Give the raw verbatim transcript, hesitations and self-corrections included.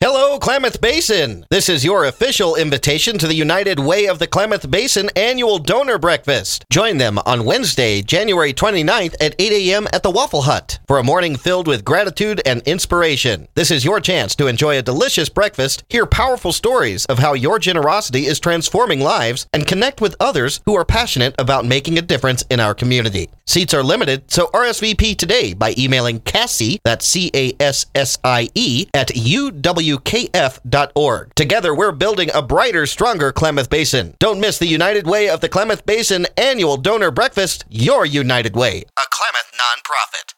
Hello, Klamath Basin! This is your official invitation to the United Way of the Klamath Basin annual donor breakfast. Join them on Wednesday, January twenty-ninth at eight a.m. at the Waffle Hut for a morning filled with gratitude and inspiration. This is your chance to enjoy a delicious breakfast, hear powerful stories of how your generosity is transforming lives, and connect with others who are passionate about making a difference in our community. Seats are limited, so R S V P today by emailing Cassie, that's C A S S I E, at U W K F dot org. Together, we're building a brighter, stronger Klamath Basin. Don't miss the United Way of the Klamath Basin annual donor breakfast, your United Way, a Klamath nonprofit.